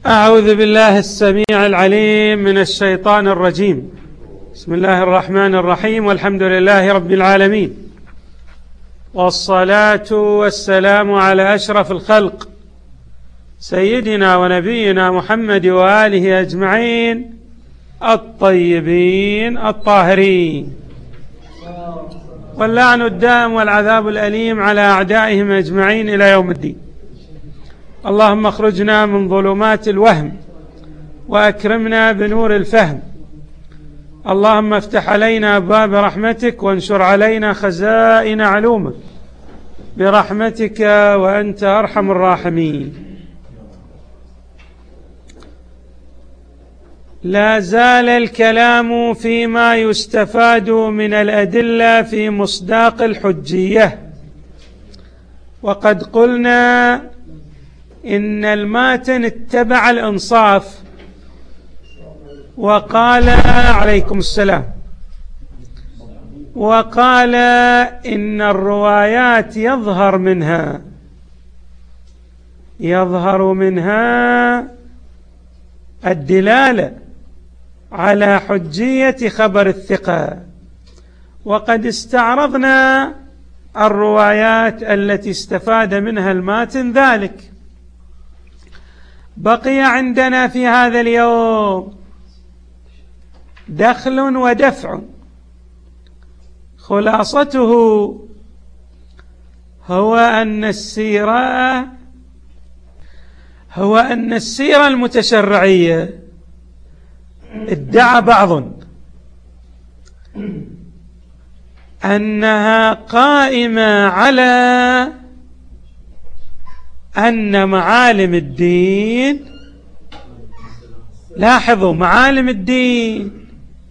أعوذ بالله السميع العليم من الشيطان الرجيم. بسم الله الرحمن الرحيم، والحمد لله رب العالمين، والصلاة والسلام على أشرف الخلق سيدنا ونبينا محمد وآله أجمعين الطيبين الطاهرين، واللعن الدائم والعذاب الأليم على أعدائهم أجمعين إلى يوم الدين. اللهم اخرجنا من ظلمات الوهم وأكرمنا بنور الفهم. اللهم افتح علينا أبواب رحمتك وانشر علينا خزائن علومك برحمتك وأنت أرحم الراحمين. لا زال الكلام فيما يستفاد من الأدلة في مصداق الحجية، وقد قلنا إن الماتن اتبع الإنصاف وقال عليكم السلام، وقال إن الروايات يظهر منها الدلالة على حجية خبر الثقة، وقد استعرضنا الروايات التي استفاد منها الماتن ذلك. بقي عندنا في هذا اليوم دخل ودفع، خلاصته هو أن السيرة المتشرعية ادعى بعض أنها قائمة على أن معالم الدين، لاحظوا، معالم الدين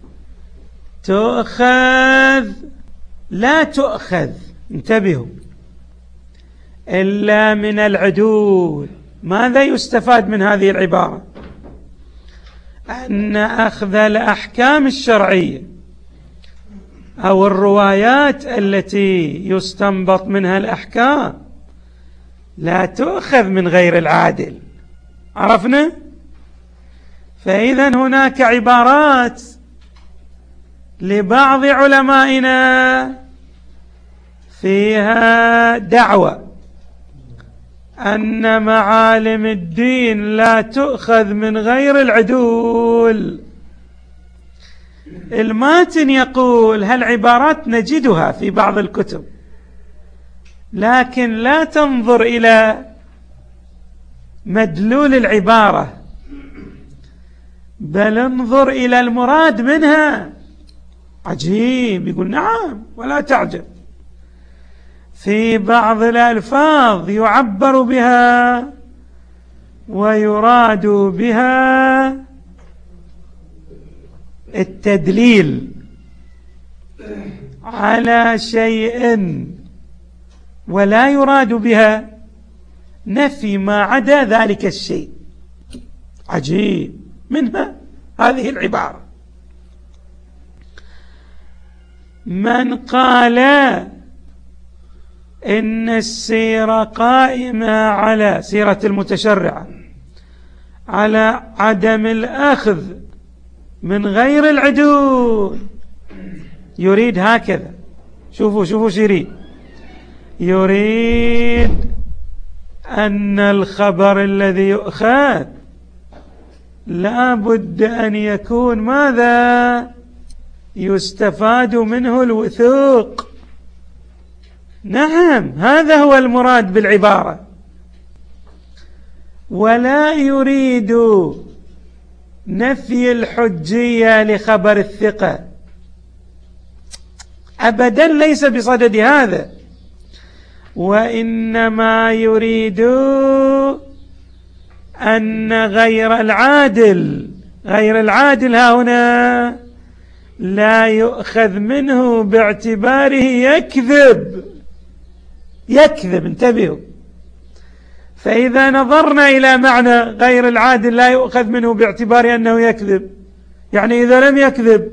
لا تؤخذ، انتبهوا، إلا من العدول. ماذا يستفاد من هذه العبارة؟ أن أخذ الأحكام الشرعية أو الروايات التي يستنبط منها الأحكام لا تؤخذ من غير العادل. عرفنا؟ فإذا هناك عبارات لبعض علمائنا فيها دعوة أن معالم الدين لا تؤخذ من غير العدول. الماتن يقول هالعبارات نجدها في بعض الكتب، لكن لا تنظر إلى مدلول العبارة، بل انظر إلى المراد منها. عجيب، يقول نعم ولا تعجب، في بعض الألفاظ يعبر بها ويراد بها التدليل على شيء، ولا يراد بها نفي ما عدا ذلك الشيء. عجيب، منها هذه العبارة: من قال إن السيرة قائمة على سيرة المتشرعة على عدم الأخذ من غير العدول، يريد هكذا. شوفوا يريد أن الخبر الذي يؤخذ لا بد أن يكون ماذا؟ يستفاد منه الوثوق. نعم، هذا هو المراد بالعبارة، ولا يريد نفي الحجية لخبر الثقة أبدا، ليس بصدد هذا، وإنما يريد أن غير العادل ها هنا لا يؤخذ منه باعتباره يكذب. انتبهوا، فإذا نظرنا إلى معنى غير العادل لا يؤخذ منه باعتبار أنه يكذب، يعني إذا لم يكذب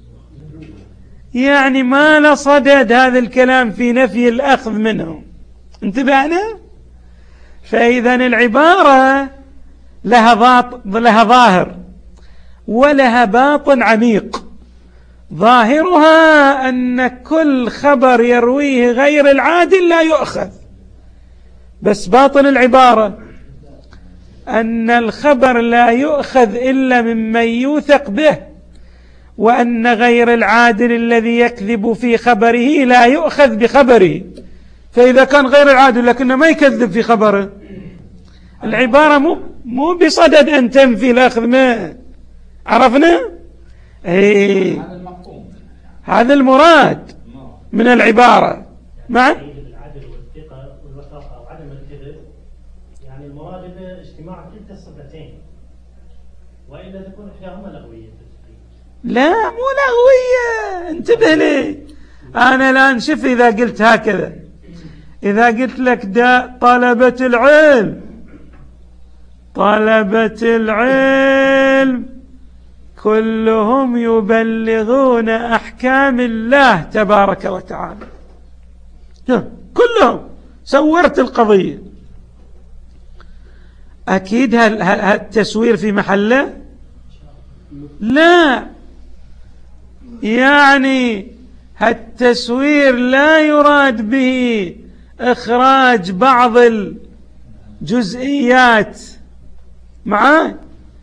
يعني ما لصدد هذا الكلام في نفي الأخذ منه. انتبهنا؟ فإذا العبارة لها ظاهر ولها باطن عميق. ظاهرها أن كل خبر يرويه غير العادل لا يؤخذ، بس باطن العبارة أن الخبر لا يؤخذ إلا ممن يوثق به، وأن غير العادل الذي يكذب في خبره لا يؤخذ بخبره. فإذا كان غير العادل لكنه ما يكذب في خبره، العبارة مو بصدد أن تنفي الأخذ ما عرفنا. هذا المراد من العبارة مع العدل والثقة والوثاقة وعدم الكذب، يعني المراد اجتماع كلتا الصفتين، وإلا تكون إحداهما لغوية. لا مو لغوية، انتبه لي. أنا الآن شوف إذا قلت هكذا، إذا قلت لك طلبة العلم كلهم يبلغون أحكام الله تبارك وتعالى، كلهم، سورت القضية. أكيد هالتسوير في محله؟ لا، يعني هالتسوير لا يراد به إخراج بعض الجزئيات معاه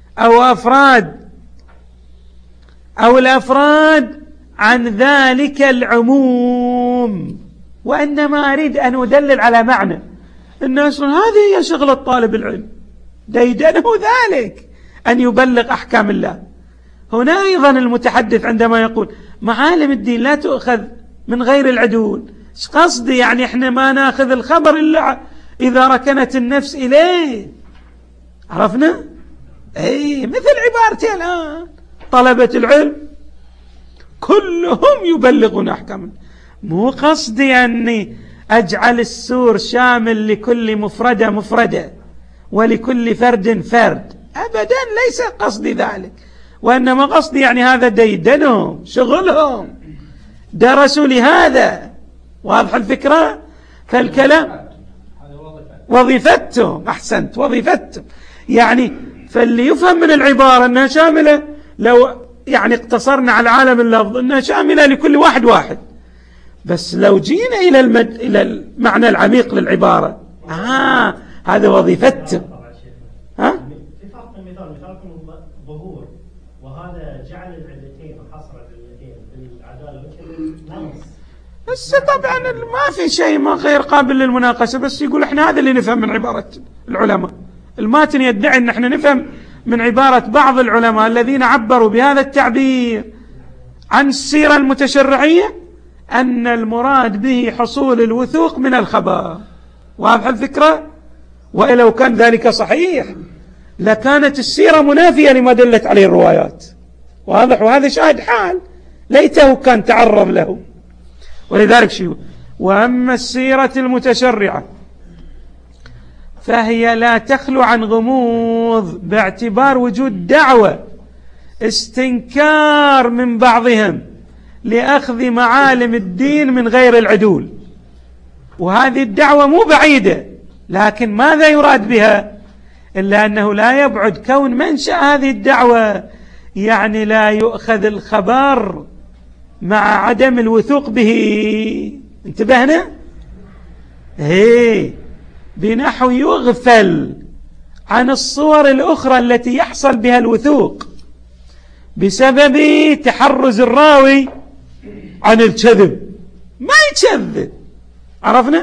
أو الأفراد عن ذلك العموم، وإنما أريد أن أدلل على معنى أن أصلا هذه هي شغلة طالب العلم، ديدنه ذلك أن يبلغ أحكام الله. هنا أيضا المتحدث عندما يقول معالم الدين لا تؤخذ من غير العدول، ايش قصدي؟ يعني احنا ما ناخذ الخبر إلا إذا ركنت النفس إليه، عرفنا؟ مثل عبارتي الآن، طلبة العلم كلهم يبلغون أحكام. مو قصدي أني أجعل السور شامل لكل مفردة ولكل فرد فرد، أبدا ليس قصدي ذلك، وإنما قصدي يعني هذا ديدنهم، شغلهم، درسوا لهذا. واضح الفكرة؟ فالكلام وظيفتهم، أحسنت، وظيفتهم. يعني فاللي يفهم من العبارة أنها شاملة، لو يعني اقتصرنا على عالم اللفظ أنها شاملة لكل واحد، بس لو جينا إلى المعنى العميق للعبارة، هذا وظيفتهم. ظهور، وهذا جعل العلتين وحصر العلتين بالعدالة والكذب. بس طبعا ما في شيء ما غير قابل للمناقشة، بس يقول احنا هذا اللي نفهم من عبارة العلماء. الماتن يدعي ان احنا نفهم من عبارة بعض العلماء الذين عبروا بهذا التعبير عن السيرة المتشرعية أن المراد به حصول الوثوق من الخبر. واضح الفكرة؟ وإلا لو كان ذلك صحيح لكانت السيرة منافية لما دلت عليه الروايات. واضح؟ وهذا شاهد حال ليته كان تعرض له. ولذلك شيء، وأما السيرة المتشرعة فهي لا تخلو عن غموض باعتبار وجود دعوة استنكار من بعضهم لأخذ معالم الدين من غير العدول، وهذه الدعوة مو بعيدة، لكن ماذا يراد بها؟ إلا أنه لا يبعد كون منشأ هذه الدعوة يعني لا يؤخذ الخبر مع عدم الوثوق به. انتبهنا؟ بنحو يغفل عن الصور الأخرى التي يحصل بها الوثوق بسبب تحرز الراوي عن الكذب، ما يكذب، عرفنا؟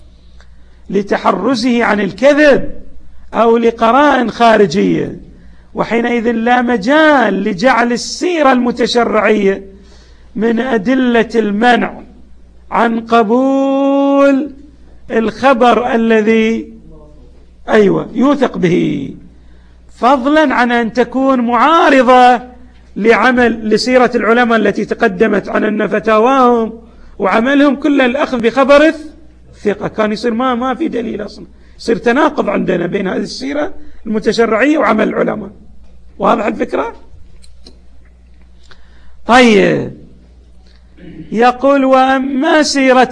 لتحرزه عن الكذب أو لقرائن خارجية، وحينئذ لا مجال لجعل السيرة المتشرعية من أدلة المنع عن قبول الخبر الذي يوثق به، فضلا عن أن تكون معارضة لسيرة العلماء التي تقدمت عن أن فتاواهم وعملهم كل الأخذ بخبر الثقة. كان يصير ما في دليل أصلا، يصير تناقض عندنا بين هذه السيرة المتشرعية وعمل العلماء. واضح الفكرة؟ طيب، يقول وأما سيرة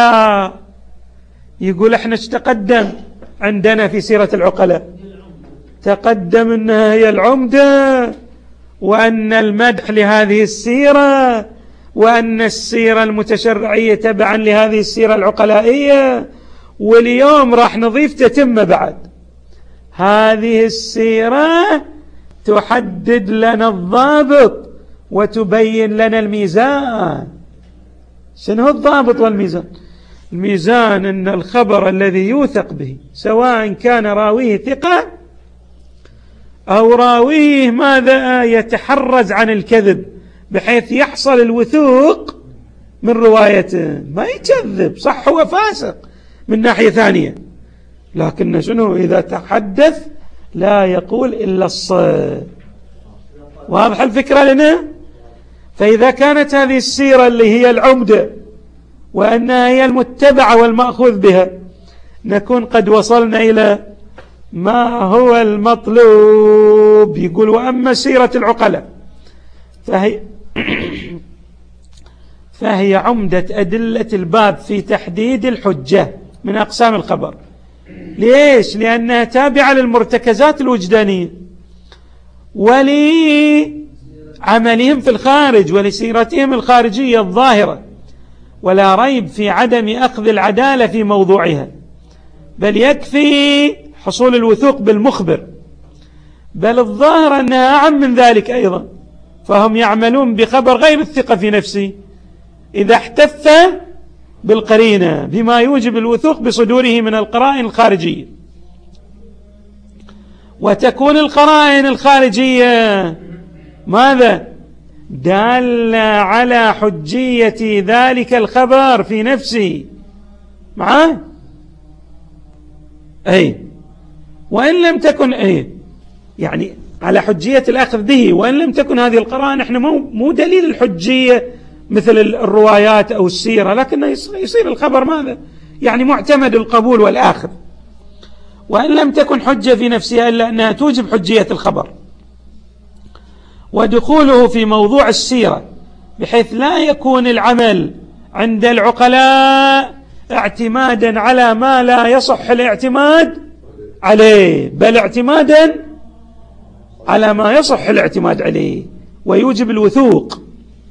العقلاء، يقول احنا تقدم عندنا في سيرة العقلاء تقدم أنها هي العمدة، وأن المدح لهذه السيرة، وأن السيرة المتشرعية تبعا لهذه السيرة العقلائية. واليوم راح نضيف تتمة بعد. هذه السيرة تحدد لنا الضابط وتبين لنا الميزان. شنو الضابط والميزان؟ الميزان أن الخبر الذي يوثق به، سواء كان راويه ثقة أو راويه ماذا يتحرز عن الكذب بحيث يحصل الوثوق من روايته، ما يكذب، صح هو فاسق من ناحية ثانية، لكن شنو إذا تحدث لا يقول إلا الصدق. واضح الفكرة لنا؟ فإذا كانت هذه السيرة اللي هي العمدة وأنها هي المتبعة والمأخوذ بها، نكون قد وصلنا إلى ما هو المطلوب. يقول وأما سيرة العقلاء فهي عمدة أدلة الباب في تحديد الحجة من أقسام الخبر. ليش؟ لأنها تابعة للمرتكزات الوجدانية ولعملهم في الخارج ولسيرتهم الخارجية الظاهرة، ولا ريب في عدم أخذ العدالة في موضوعها، بل يكفي حصول الوثوق بالمخبر، بل الظاهر أنها أعم من ذلك أيضا، فهم يعملون بخبر غير الثقة في نفسه إذا احتف بالقرينة بما يوجب الوثوق بصدوره من القرائن الخارجية. وتكون القرائن الخارجية ماذا؟ دالة على حجية ذلك الخبر في نفسه معاه، أي وإن لم تكن يعني على حجية الأخذ به، وإن لم تكن هذه القرائن احنا مو دليل الحجية مثل الروايات أو السيرة، لكن يصير الخبر ماذا؟ يعني معتمد القبول والآخذ، وإن لم تكن حجة في نفسها إلا أنها توجب حجية الخبر. ودخوله في موضوع السيرة بحيث لا يكون العمل عند العقلاء اعتمادا على ما لا يصح الاعتماد عليه، بل اعتمادا على ما يصح الاعتماد عليه ويوجب الوثوق.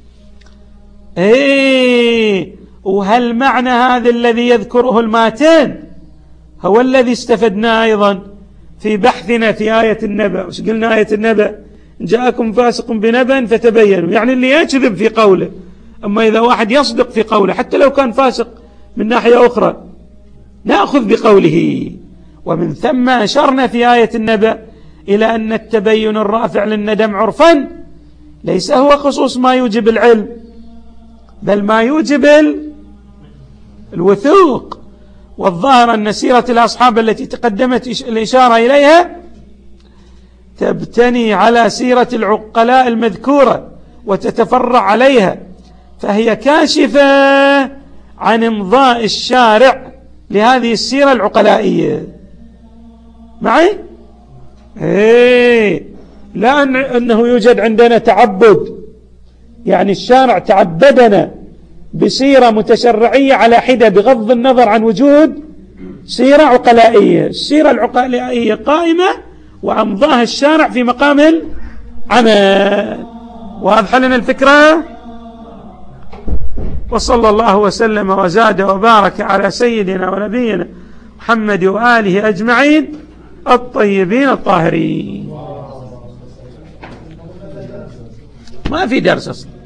وهل معنى هذا الذي يذكره الماتن هو الذي استفدناه أيضا في بحثنا في آية النبأ. وش قلنا آية النبأ؟ جاءكم فاسق بنبأ فتبينوا، يعني اللي يكذب في قوله. أما إذا واحد يصدق في قوله حتى لو كان فاسق من ناحية أخرى نأخذ بقوله. ومن ثم أشرنا في آية النبأ إلى أن التبين الرافع للندم عرفا ليس هو خصوص ما يوجب العلم، بل ما يوجب الوثوق. والظاهر أن سيرة الأصحاب التي تقدمت الإشارة إليها تبتني على سيرة العقلاء المذكورة وتتفرع عليها، فهي كاشفة عن امضاء الشارع لهذه السيرة العقلائية. معي؟ لا أنه يوجد عندنا تعبد، يعني الشارع تعبدنا بسيرة متشرعية على حدة بغض النظر عن وجود سيرة عقلائية. السيرة العقلائية قائمة وأمضاها الشارع في مقام العمل. واضح لنا الفكرة؟ وصلى الله وسلم وزاد وبارك على سيدنا ونبينا محمد وآله أجمعين الطيبين الطاهرين. ما في درس أصلا.